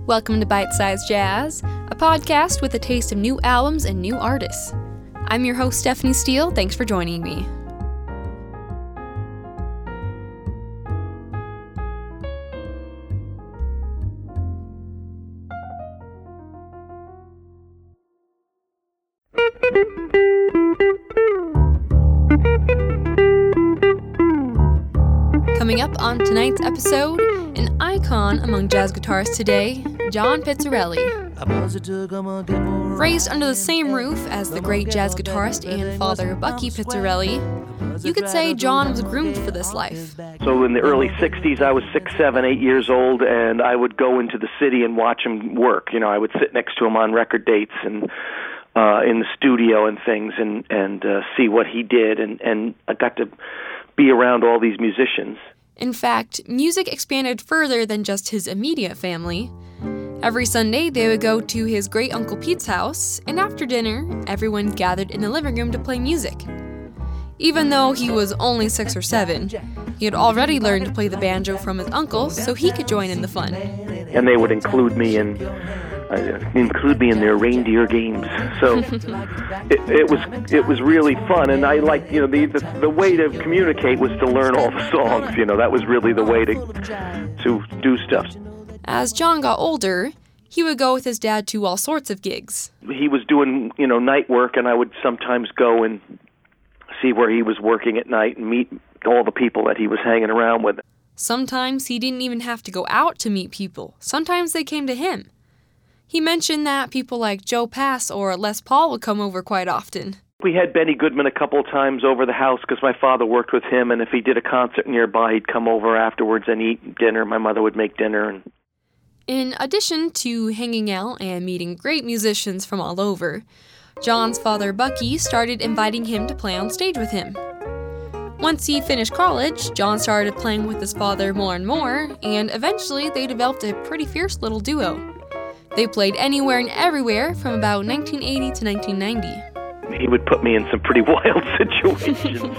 Welcome to Bite Size Jazz, a podcast with a taste of new albums and new artists. I'm your host, Stephanie Steele. Thanks for joining me. Coming up on tonight's episode, an icon among jazz guitarists today, John Pizzarelli. Raised under the same roof as the great jazz guitarist and father Bucky Pizzarelli, you could say John was groomed for this life. So in the early 60s, I was 6, 7, 8 years old, and I would go into the city and watch him work. You know, I would sit next to him on record dates and in the studio and things and see what he did, and I got to be around all these musicians. In fact, music expanded further than just his immediate family. Every Sunday, they would go to his great-uncle Pete's house, and after dinner, everyone gathered in the living room to play music. Even though he was only 6 or 7, he had already learned to play the banjo from his uncle, so he could join in the fun. And they would include me in their reindeer games. So it was really fun, and I liked, the way to communicate was to learn all the songs. That was really the way to do stuff. As John got older, he would go with his dad to all sorts of gigs. He was doing, night work, and I would sometimes go and see where he was working at night and meet all the people that he was hanging around with. Sometimes he didn't even have to go out to meet people. Sometimes they came to him. He mentioned that people like Joe Pass or Les Paul would come over quite often. We had Benny Goodman a couple of times over the house because my father worked with him, and if he did a concert nearby, he'd come over afterwards and eat dinner. My mother would make dinner. In addition to hanging out and meeting great musicians from all over, John's father Bucky started inviting him to play on stage with him. Once he finished college, John started playing with his father more and more, and eventually they developed a pretty fierce little duo. They played anywhere and everywhere from about 1980 to 1990. He would put me in some pretty wild situations.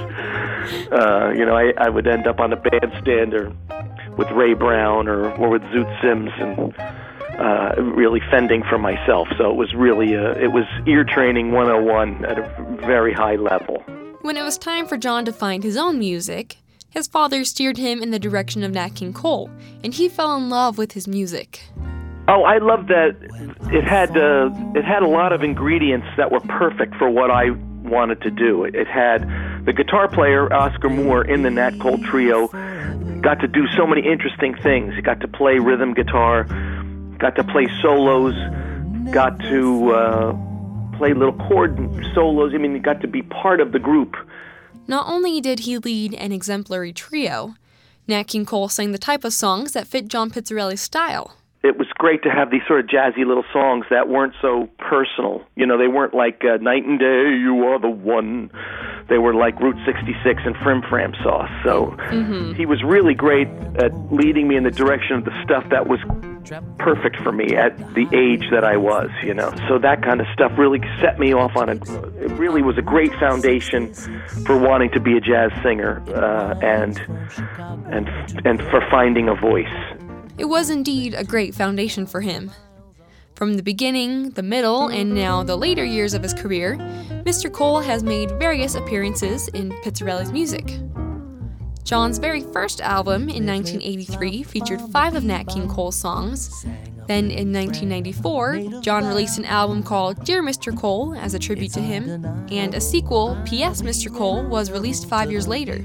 I would end up on a bandstand or with Ray Brown or with Zoot Sims and really fending for myself. So it was really it was ear training 101 at a very high level. When it was time for John to find his own music, his father steered him in the direction of Nat King Cole, and he fell in love with his music. Oh, I loved that it had a lot of ingredients that were perfect for what I wanted to do. It had the guitar player, Oscar Moore, in the Nat Cole trio, got to do so many interesting things. He got to play rhythm guitar, got to play solos, got to play little chord solos. He got to be part of the group. Not only did he lead an exemplary trio, Nat King Cole sang the type of songs that fit John Pizzarelli's style. It was great to have these sort of jazzy little songs that weren't so personal. They weren't like Night and Day, You Are the One. They were like Route 66 and Frim Fram Sauce. So He was really great at leading me in the direction of the stuff that was perfect for me at the age that I was, So that kind of stuff really set me off on it really was a great foundation for wanting to be a jazz singer and for finding a voice. It was indeed a great foundation for him. From the beginning, the middle, and now the later years of his career, Mr. Cole has made various appearances in Pizzarelli's music. John's very first album in 1983 featured 5 of Nat King Cole's songs. Then in 1994, John released an album called Dear Mr. Cole as a tribute to him, and a sequel, P.S. Mr. Cole, was released 5 years later.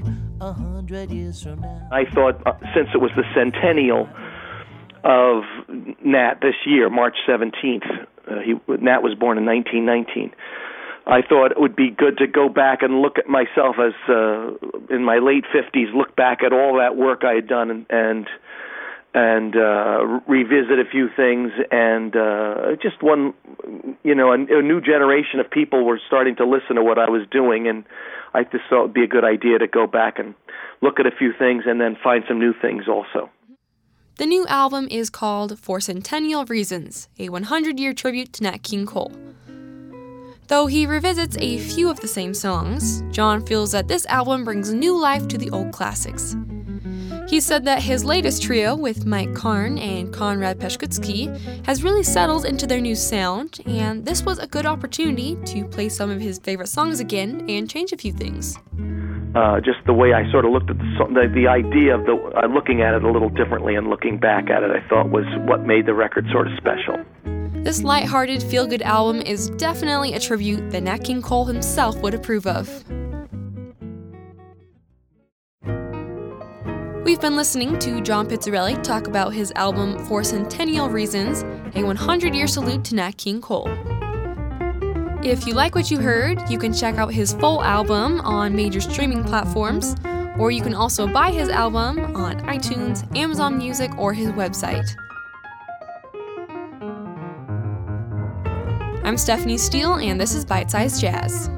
I thought since it was the centennial of Nat this year, March 17th. Nat was born in 1919. I thought it would be good to go back and look at myself as in my late 50s, look back at all that work I had done and revisit a few things. And just a new generation of people were starting to listen to what I was doing, and I just thought it would be a good idea to go back and look at a few things and then find some new things also. The new album is called For Centennial Reasons, a 100-year tribute to Nat King Cole. Though he revisits a few of the same songs, John feels that this album brings new life to the old classics. He said that his latest trio with Mike Karn and Konrad Peshkutsky has really settled into their new sound, and this was a good opportunity to play some of his favorite songs again and change a few things. Just the way I sort of looked at the idea of looking at it a little differently and looking back at it, I thought was what made the record sort of special. This lighthearted, feel-good album is definitely a tribute that Nat King Cole himself would approve of. We've been listening to John Pizzarelli talk about his album For Centennial Reasons, a 100-year salute to Nat King Cole. If you like what you heard, you can check out his full album on major streaming platforms, or you can also buy his album on iTunes, Amazon Music, or his website. I'm Stephanie Steele, and this is Bite Size Jazz.